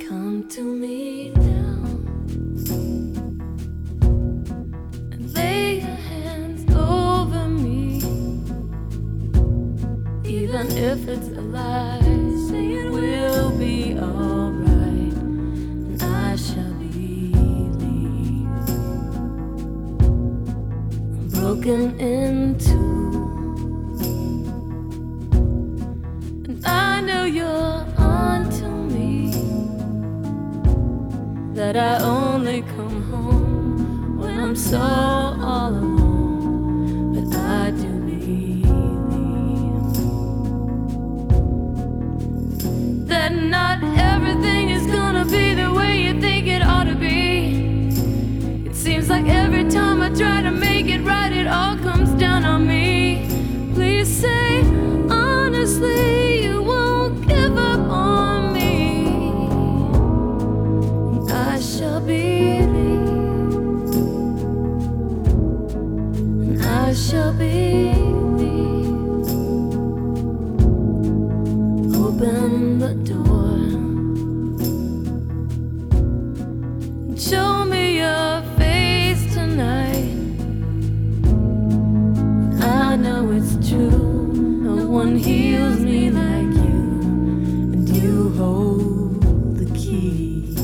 Come to me now and lay your hands over me, even if it's a lie. Say it will be alright, and I shall believe. I'm broken into, and I know you're onto me, that I only come home when I'm so all alone. But I do believe that not everything is gonna be the way you think it ought to be. It seems like every time I try to make it right, it all comes down on me. Please say honestly you won't give up on me. I shall believe, and I shall believe. Open the door, show me your face tonight. I know it's true, no one heals me like you, and you hold the key.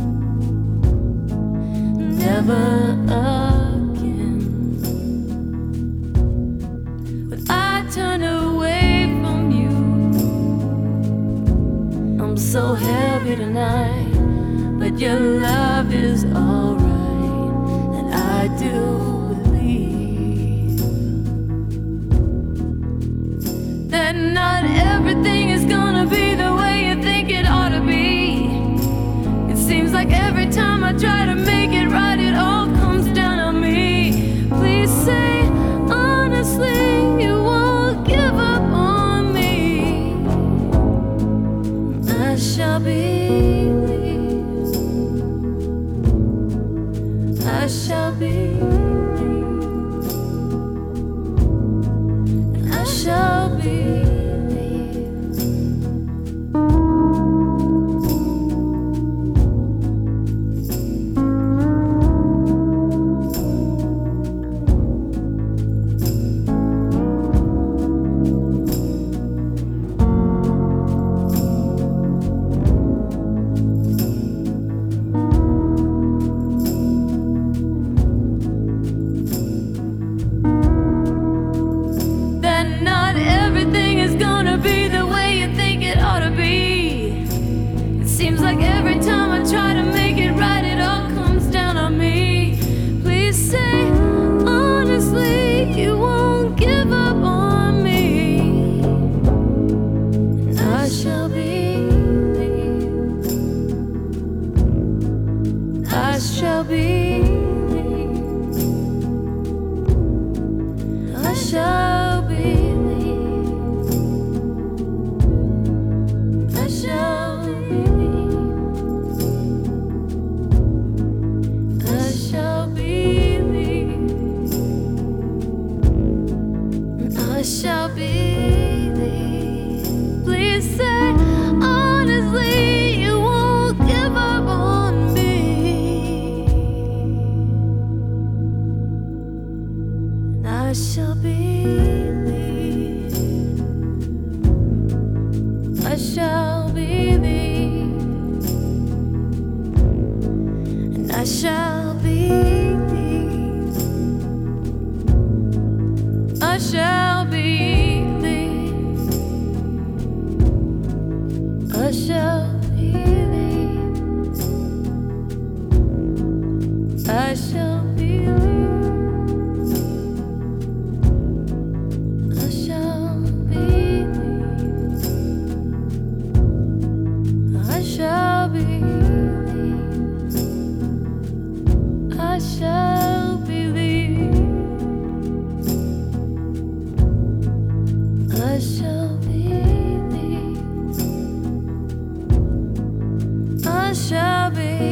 Never again would I turn away from you. I'm so heavy tonight, but your love is alright, and I do believe that not everything is gonna be the way you think it ought to be. It seems like every time I try to make it right, it all comes down on me. Please say honestly you won't give up on me. I shall believe, I shall believe, I shall believe. Seems like every time I try to make it right, it all comes down on me. Please say honestly you won't give up on me. And I shall believe, I shall believe, I shall believe, I shall. I shall believe. Please say honestly you won't give up on me. And I shall believe, I shall believe, and I shall believe, I shall believe, I shall believe, I shall believe, I shall believe, I shall believe, I shall believe, I shall believe, I shall believe.